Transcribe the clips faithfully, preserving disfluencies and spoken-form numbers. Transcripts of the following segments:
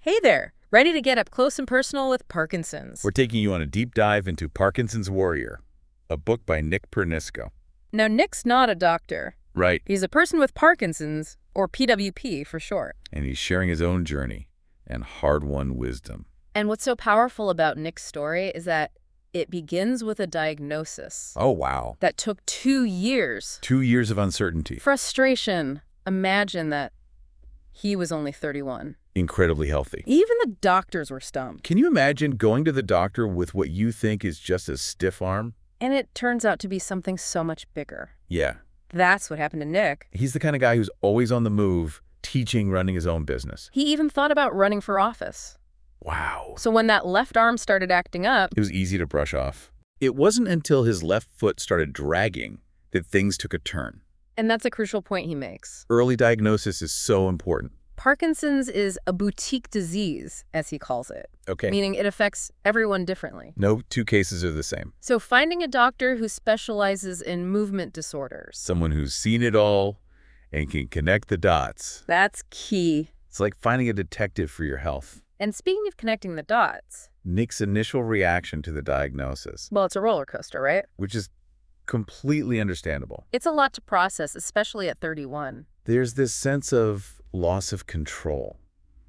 Hey there, ready to get up close and personal with Parkinson's. We're taking you on a deep dive into Parkinson's Warrior, a book by Nick Pernisco. Now, Nick's not a doctor. Right. He's a person with Parkinson's, or P W P for short. And he's sharing his own journey and hard-won wisdom. And what's so powerful about Nick's story is that it begins with a diagnosis. Oh, wow. That took two years. Two years of uncertainty. Frustration. Imagine that he was only thirty-one. Incredibly healthy. Even the doctors were stumped. Can you imagine going to the doctor with what you think is just a stiff arm? And it turns out to be something so much bigger. Yeah. That's what happened to Nick. He's the kind of guy who's always on the move, teaching, running his own business. He even thought about running for office. Wow. So when that left arm started acting up, It was easy to brush off. It wasn't until his left foot started dragging that things took a turn. and that's a crucial point he makes. Early diagnosis is so important. Parkinson's is a boutique disease, as he calls it, Okay. meaning it affects everyone differently. No two cases are the same. So finding a doctor who specializes in movement disorders, Someone who's seen it all and can connect the dots. that's key. It's like finding a detective for your health. And speaking of connecting the dots, Nick's initial reaction to the diagnosis, well, it's a roller coaster, right? which is completely understandable. It's a lot to process, especially at thirty-one. There's this sense of loss of control,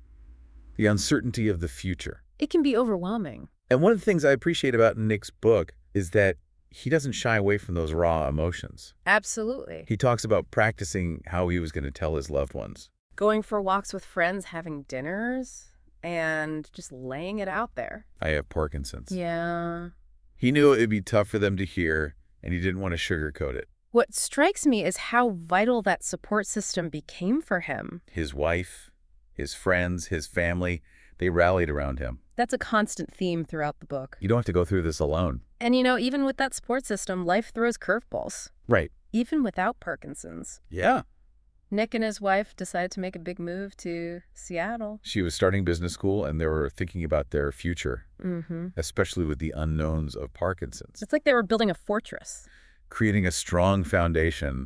the uncertainty of the future. It can be overwhelming. And one of the things I appreciate about Nick's book is that he doesn't shy away from those raw emotions. Absolutely. He talks about practicing how he was going to tell his loved ones. Going for walks with friends, having dinners, and just laying it out there. I have Parkinson's. Yeah. He knew it would be tough for them to hear, and he didn't want to sugarcoat it. What strikes me is how vital that support system became for him. His wife, his friends, his family, they rallied around him. That's a constant theme throughout the book. You don't have to go through this alone. And you know, even with that support system, life throws curveballs. Right. Even without Parkinson's. Yeah. Nick and his wife decided to make a big move to Seattle. She was starting business school, and they were thinking about their future, Mm-hmm. especially with the unknowns of Parkinson's. It's like they were building a fortress. Creating a strong foundation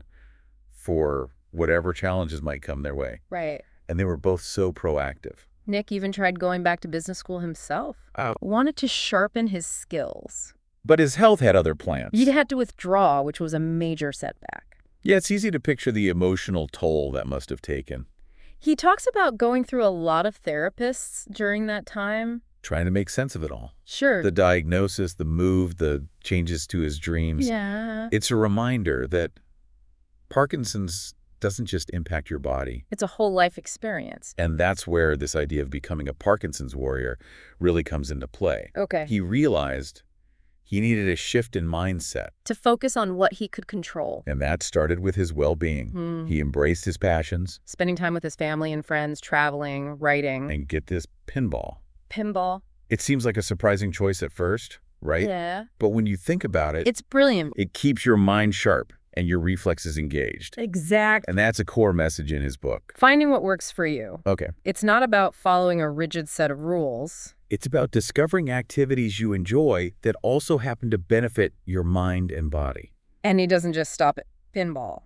for whatever challenges might come their way. Right. And they were both so proactive. Nick even tried going back to business school himself. Oh. Wanted to sharpen his skills. But his health had other plans. He had to withdraw, which was a major setback. Yeah, it's easy to picture the emotional toll that must have taken. He talks about going through a lot of therapists during that time. Trying to make sense of it all. Sure. The diagnosis, the move, the changes to his dreams. Yeah. It's a reminder that Parkinson's doesn't just impact your body. It's a whole life experience. And that's where this idea of becoming a Parkinson's warrior really comes into play. Okay. He realized he needed a shift in mindset. To focus on what he could control. And that started with his well-being. Hmm. He embraced his passions. Spending time with his family and friends, traveling, writing. And get this, pinball. Pinball. It seems like a surprising choice at first, right? Yeah. But when you think about it, It's brilliant. it keeps your mind sharp and your reflexes engaged. Exact. And that's a core message in his book. Finding what works for you. Okay. It's not about following a rigid set of rules. It's about discovering activities you enjoy that also happen to benefit your mind and body. And he doesn't just stop at pinball.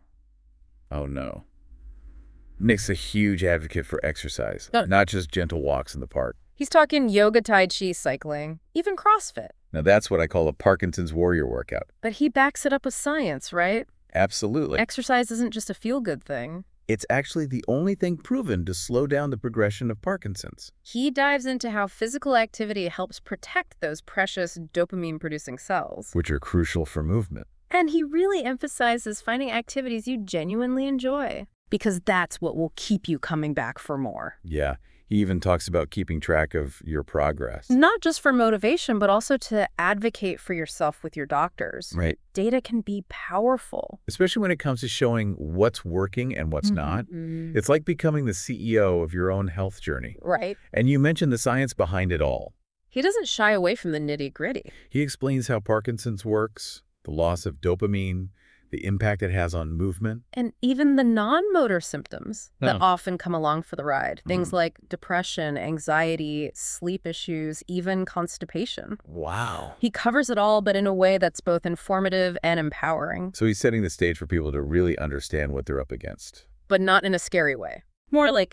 Oh, no. Nick's a huge advocate for exercise, Oh. not just gentle walks in the park. He's talking yoga, tai chi, cycling, even CrossFit. Now, that's what I call a Parkinson's warrior workout. But he backs it up with science, right? Absolutely. Exercise isn't just a feel-good thing. It's actually the only thing proven to slow down the progression of Parkinson's. He dives into how physical activity helps protect those precious dopamine-producing cells. Which are crucial for movement. And he really emphasizes finding activities you genuinely enjoy, because that's what will keep you coming back for more. Yeah. He even talks about keeping track of your progress. Not just for motivation, but also to advocate for yourself with your doctors. Right. Data can be powerful. Especially when it comes to showing what's working and what's not. Mm-hmm. It's like becoming the C E O of your own health journey. Right. And you mentioned the science behind it all. He doesn't shy away from the nitty-gritty. He explains how Parkinson's works, the loss of dopamine, the impact it has on movement. And even the non-motor symptoms that Oh. often come along for the ride. Things Mhm. like depression, anxiety, sleep issues, even constipation. Wow. He covers it all, but in a way that's both informative and empowering, So he's setting the stage for people to really understand what they're up against. but not in a scary way. More like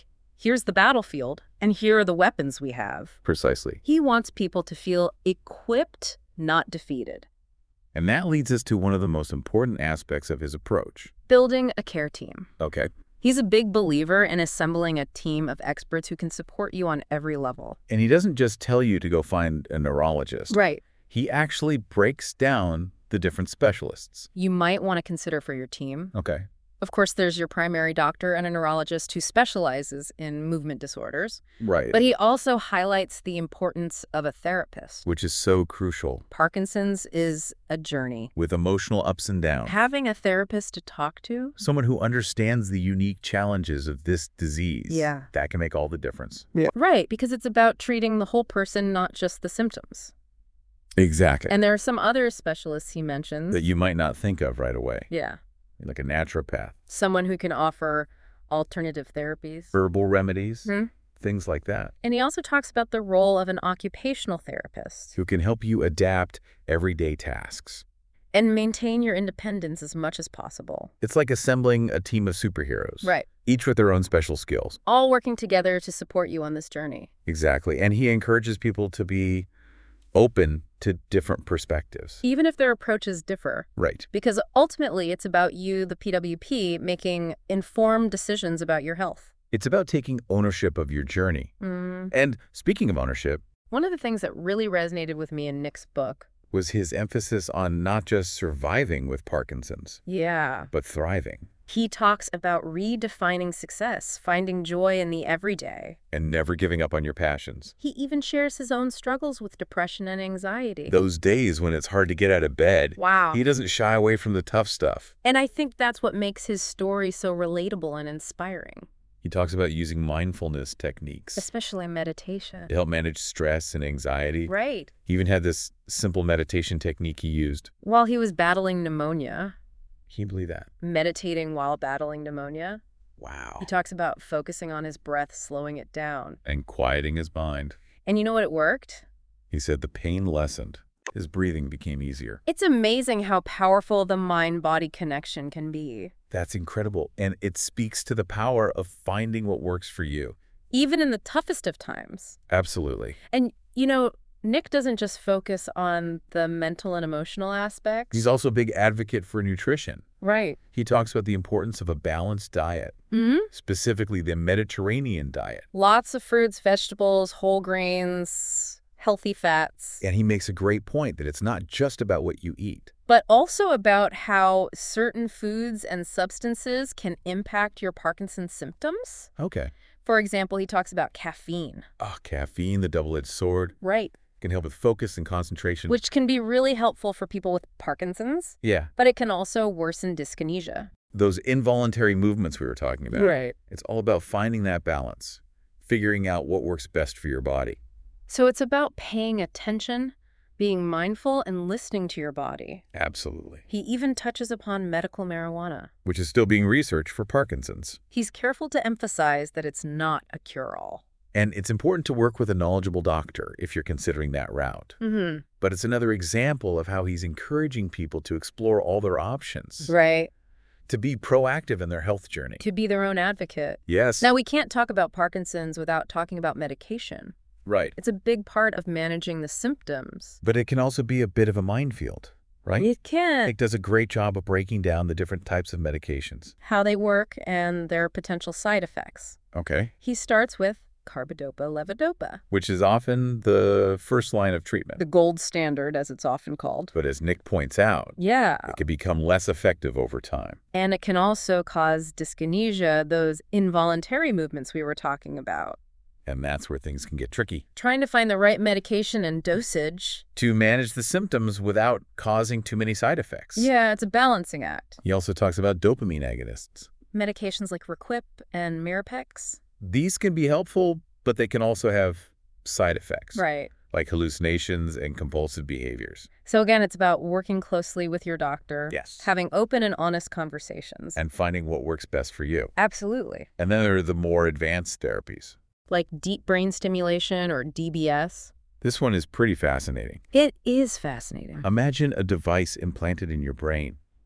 here's the battlefield, and here are the weapons we have. Precisely. He wants people to feel equipped, not defeated. And that leads us to one of the most important aspects of his approach. Building a care team. Okay. He's a big believer in assembling a team of experts who can support you on every level. And he doesn't just tell you to go find a neurologist. Right. He actually breaks down the different specialists. You might want to consider for your team. Okay. Of course, there's your primary doctor and a neurologist who specializes in movement disorders. Right. But he also highlights the importance of a therapist. Which is so crucial. Parkinson's is a journey. With emotional ups and downs. Having a therapist to talk to. Someone who understands the unique challenges of this disease. Yeah. That can make all the difference. Yeah. Right, because it's about treating the whole person, not just the symptoms. Exactly. And there are some other specialists he mentions. That you might not think of right away. Yeah. Like a naturopath. Someone who can offer alternative therapies. Herbal remedies. Hmm? Things like that. And he also talks about the role of an occupational therapist. Who can help you adapt everyday tasks. And maintain your independence as much as possible. It's like assembling a team of superheroes. Right. Each with their own special skills. All working together to support you on this journey. Exactly. And he encourages people to be open to different perspectives. Even if their approaches differ. Right. Because ultimately it's about you, the P W P, making informed decisions about your health. It's about taking ownership of your journey. Mm. And speaking of ownership, one of the things that really resonated with me in Nick's book was his emphasis on not just surviving with Parkinson's, yeah, but thriving. He talks about redefining success, finding joy in the everyday. And never giving up on your passions. He even shares his own struggles with depression and anxiety. Those days when it's hard to get out of bed. Wow. He doesn't shy away from the tough stuff. And I think that's what makes his story so relatable and inspiring. He talks about using mindfulness techniques. Especially meditation. To help manage stress and anxiety. Right. He even had this simple meditation technique he used. While he was battling pneumonia. Can you believe that? Meditating while battling pneumonia. Wow. He talks about focusing on his breath, slowing it down. And quieting his mind. And you know what? It worked? He said the pain lessened. His breathing became easier. It's amazing how powerful the mind-body connection can be. That's incredible. And it speaks to the power of finding what works for you. Even in the toughest of times. Absolutely. And, you know, Nick doesn't just focus on the mental and emotional aspects. He's also a big advocate for nutrition. Right. He talks about the importance of a balanced diet, Mm-hmm. specifically the Mediterranean diet. Lots of fruits, vegetables, whole grains, healthy fats. And he makes a great point that it's not just about what you eat. But also about how certain foods and substances can impact your Parkinson's symptoms. Okay. For example, he talks about caffeine. Oh, caffeine, the double-edged sword. Right. Can help with focus and concentration. Which can be really helpful for people with Parkinson's. Yeah. But it can also worsen dyskinesia. Those involuntary movements we were talking about. Right. It's all about finding that balance, figuring out what works best for your body. So it's about paying attention, being mindful, and listening to your body. Absolutely. He even touches upon medical marijuana. Which is still being researched for Parkinson's. He's careful to emphasize that it's not a cure-all. And it's important to work with a knowledgeable doctor if you're considering that route. Mm-hmm. But it's another example of how he's encouraging people to explore all their options. Right. To be proactive in their health journey. To be their own advocate. Yes. Now, we can't talk about Parkinson's without talking about medication. Right. It's a big part of managing the symptoms. But it can also be a bit of a minefield, right? It can. It does a great job of breaking down the different types of medications. How they work and their potential side effects. Okay. He starts with carbidopa levodopa. Which is often the first line of treatment. The gold standard, as it's often called. But as Nick points out, Yeah. it can become less effective over time. And it can also cause dyskinesia, those involuntary movements we were talking about. And that's where things can get tricky. Trying to find the right medication and dosage. To manage the symptoms without causing too many side effects. Yeah, it's a balancing act. He also talks about dopamine agonists. Medications like Requip and Mirapex. These can be helpful, but they can also have side effects. Right. Like hallucinations and compulsive behaviors. So again, it's about working closely with your doctor. Yes. Having open and honest conversations. And finding what works best for you. Absolutely. And then there are the more advanced therapies. Like deep brain stimulation or D B S. This one is pretty fascinating. It is fascinating. Imagine a device implanted in your brain.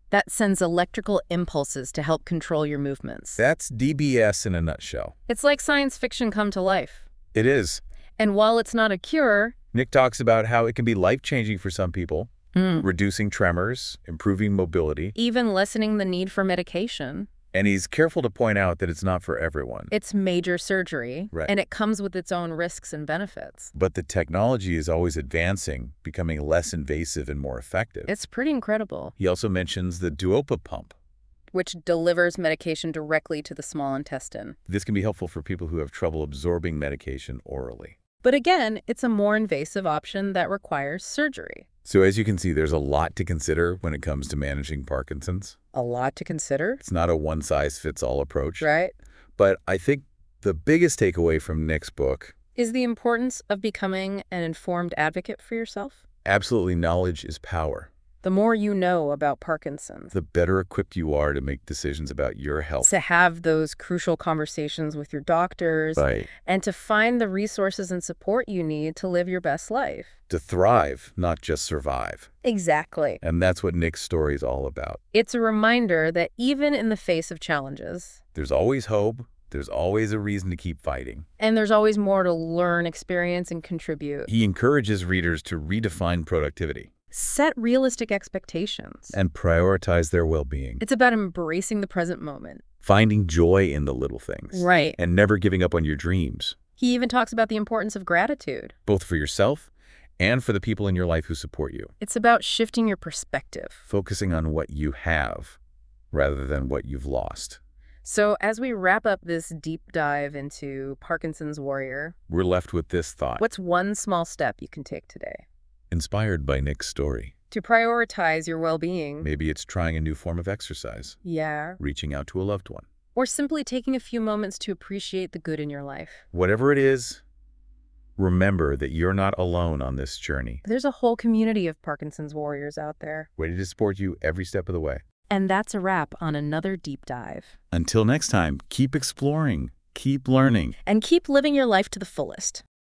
that sends electrical impulses to help control your movements. That's D B S in a nutshell. It's like science fiction come to life. It is. And while it's not a cure, Nick talks about how it can be life-changing for some people, mm, reducing tremors, improving mobility, even lessening the need for medication. and he's careful to point out that it's not for everyone. It's major surgery, Right. and it comes with its own risks and benefits. But the technology is always advancing, becoming less invasive and more effective. It's pretty incredible, He also mentions the Duopa pump. which delivers medication directly to the small intestine. This can be helpful for people who have trouble absorbing medication orally. But again, it's a more invasive option that requires surgery. So as you can see, there's a lot to consider when it comes to managing Parkinson's. A lot to consider, It's not a one-size-fits-all approach. right? But I think the biggest takeaway from Nick's book, Is the importance of becoming an informed advocate for yourself. absolutely knowledge is power. The more you know about Parkinson's, The better equipped you are to make decisions about your health. to have those crucial conversations with your doctors, Right. and to find the resources and support you need to live your best life. To thrive, not just survive. Exactly. And that's what Nick's story is all about. It's a reminder that even in the face of challenges, There's always hope. There's always a reason to keep fighting. and there's always more to learn, experience, and contribute. He encourages readers to redefine productivity Set realistic expectations. and prioritize their well-being, It's about embracing the present moment. finding joy in the little things, Right. and never giving up on your dreams, He even talks about the importance of gratitude. both for yourself and for the people in your life who support you, It's about shifting your perspective. focusing on what you have rather than what you've lost. So as we wrap up this deep dive into Parkinson's Warrior, We're left with this thought, what's one small step you can take today inspired by Nick's story. to prioritize your well-being? Maybe it's trying a new form of exercise, Yeah. reaching out to a loved one. Or simply taking a few moments to appreciate the good in your life. Whatever it is, remember that you're not alone on this journey, There's a whole community of Parkinson's warriors out there. ready to support you every step of the way. And that's a wrap on another deep dive. Until next time, keep exploring, keep learning. And keep living your life to the fullest.